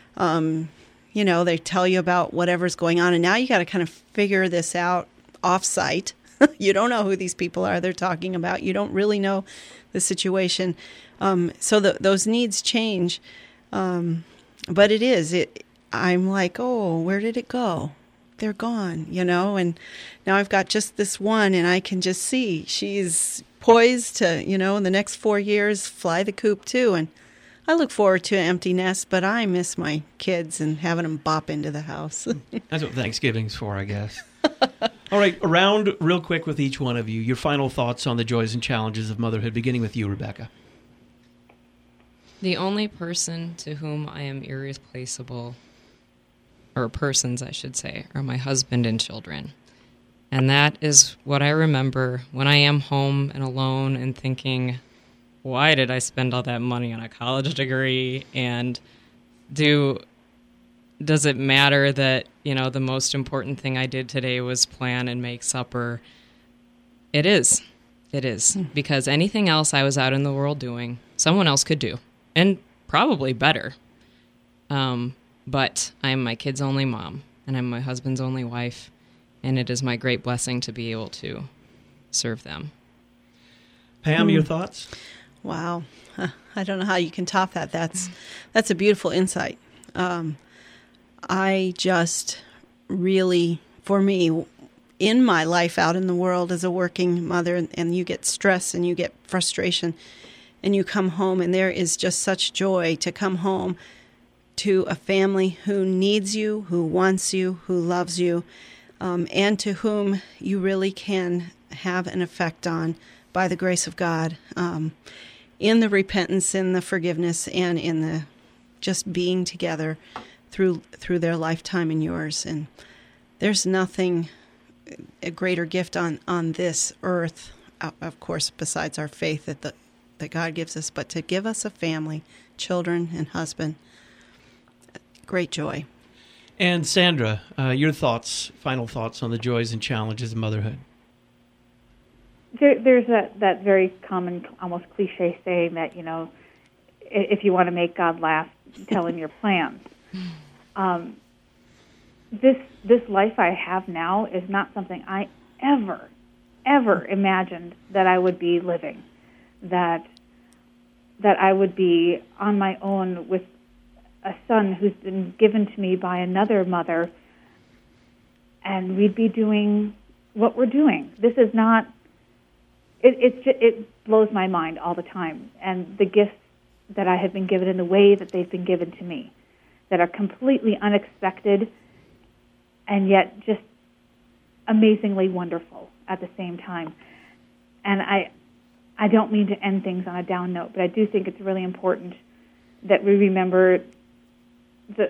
um, you know, they tell you about whatever's going on, and now you got to kind of figure this out off-site. You don't know who these people are they're talking about. You don't really know the situation, um, so the, those needs change. Um, but it is it. I'm like, oh, where did it go? They're gone, you know, and now I've got just this one, and I can just see she's poised to, you know, in the next four years, fly the coop too. And I look forward to an empty nest, but I miss my kids and having them bop into the house. That's what Thanksgiving's for, I guess. All right, around real quick with each one of you, your final thoughts on the joys and challenges of motherhood, beginning with you, Rebecca. The only person to whom I am irreplaceable, or persons, I should say, are my husband and children. And that is what I remember when I am home and alone and thinking, why did I spend all that money on a college degree? And do does it matter that, you know, the most important thing I did today was plan and make supper? It is. It is. Because anything else I was out in the world doing, someone else could do. And probably better. Um, but I'm my kid's only mom, and I'm my husband's only wife, and it is my great blessing to be able to serve them. Pam, Hmm. your thoughts? Wow. Huh. I don't know how you can top that. That's that's a beautiful insight. Um, I just really, for me, in my life out in the world as a working mother, and, and you get stress and you get frustration, and you come home, and there is just such joy to come home to a family who needs you, who wants you, who loves you, um, and to whom you really can have an effect on by the grace of God, um, in the repentance, in the forgiveness, and in the just being together through through their lifetime and yours. And there's nothing a greater gift on, on this earth, of course, besides our faith that the, that God gives us, but to give us a family, children and husband, great joy. And Sandra, uh, your thoughts, final thoughts on the joys and challenges of motherhood. There, there's that, that very common, almost cliche saying that, you know, if you want to make God laugh, tell him your plans. Um, this this life I have now is not something I ever, ever imagined that I would be living, that that I would be on my own with a son who's been given to me by another mother, and we'd be doing what we're doing. This is not, it, it's just, it blows my mind all the time, and the gifts that I have been given in the way that they've been given to me, that are completely unexpected and yet just amazingly wonderful at the same time. And I I don't mean to end things on a down note, but I do think it's really important that we remember the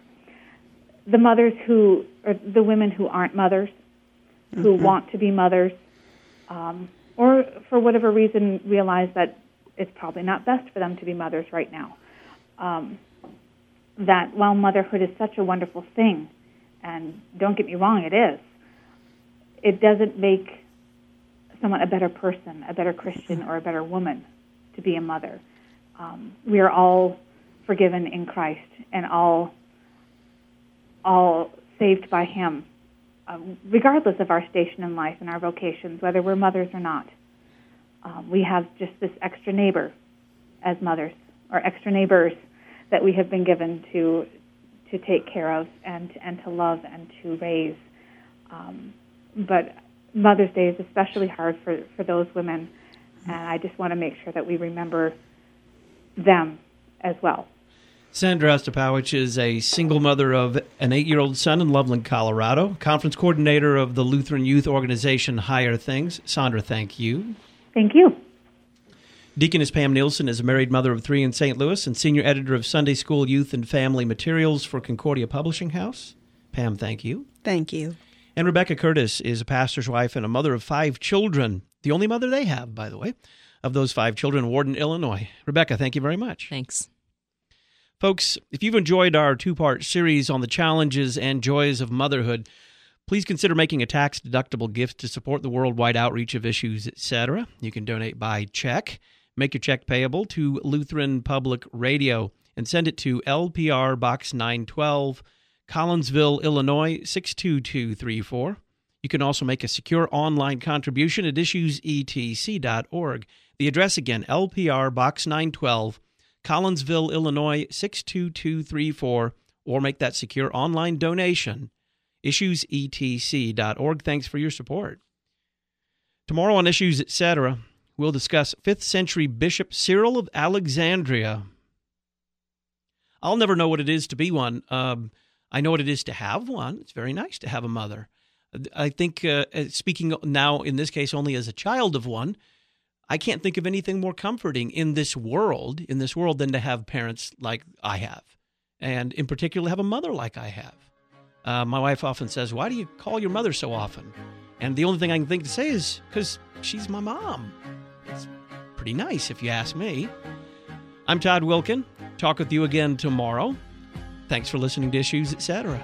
the mothers who, or the women who aren't mothers, who mm-hmm. want to be mothers, um, or for whatever reason realize that it's probably not best for them to be mothers right now. Um, that while motherhood is such a wonderful thing, and don't get me wrong, it is, it doesn't make someone a better person, a better Christian, or a better woman to be a mother. Um, we are all forgiven in Christ and all all saved by him, uh, regardless of our station in life and our vocations, whether we're mothers or not. Um, we have just this extra neighbor as mothers, or extra neighbors that we have been given to to take care of and and to love and to raise. Um, but Mother's Day is especially hard for, for those women, and I just want to make sure that we remember them as well. Sandra Ostapowicz is a single mother of an eight-year-old son in Loveland, Colorado, conference coordinator of the Lutheran youth organization Higher Things. Sandra, thank you. Thank you. Deaconess Pam Nielsen is a married mother of three in Saint Louis and senior editor of Sunday School Youth and Family Materials for Concordia Publishing House. Pam, thank you. Thank you. And Rebecca Curtis is a pastor's wife and a mother of five children, the only mother they have, by the way, of those five children in Warden, Illinois. Rebecca, thank you very much. Thanks. Folks, if you've enjoyed our two-part series on the challenges and joys of motherhood, please consider making a tax-deductible gift to support the worldwide outreach of Issues, et cetera. You can donate by check. Make your check payable to Lutheran Public Radio and send it to L P R Box nine twelve, Collinsville, Illinois, six two two three four. You can also make a secure online contribution at issues e t c dot org. The address again, L P R Box nine twelve, Collinsville, Illinois, six two two three four, or make that secure online donation, issues e t c dot org. Thanks for your support. Tomorrow on Issues, et cetera, we'll discuss fifth century Bishop Cyril of Alexandria. I'll never know what it is to be one. Um, I know what it is to have one. It's very nice to have a mother. I think, uh, speaking now in this case only as a child of one, I can't think of anything more comforting in this world, in this world, than to have parents like I have, and in particular have a mother like I have. Uh, my wife often says, "Why do you call your mother so often?" And the only thing I can think to say is, because she's my mom. It's pretty nice, if you ask me. I'm Todd Wilkin. Talk with you again tomorrow. Thanks for listening to Issues, et cetera.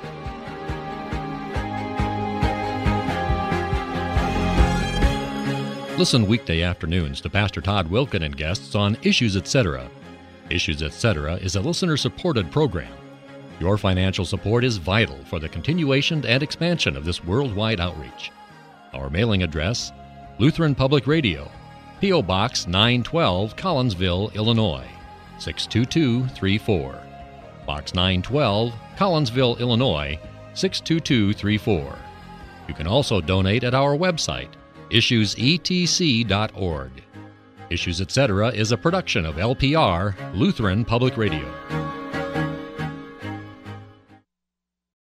Listen weekday afternoons to Pastor Todd Wilkin and guests on Issues, et cetera. Issues, et cetera is a listener-supported program. Your financial support is vital for the continuation and expansion of this worldwide outreach. Our mailing address, Lutheran Public Radio, P O. Box nine twelve, Collinsville, Illinois, six two two three four. Box nine twelve, Collinsville, Illinois, six two two three four. You can also donate at our website, issues e t c dot org. Issues, et cetera is a production of L P R, Lutheran Public Radio.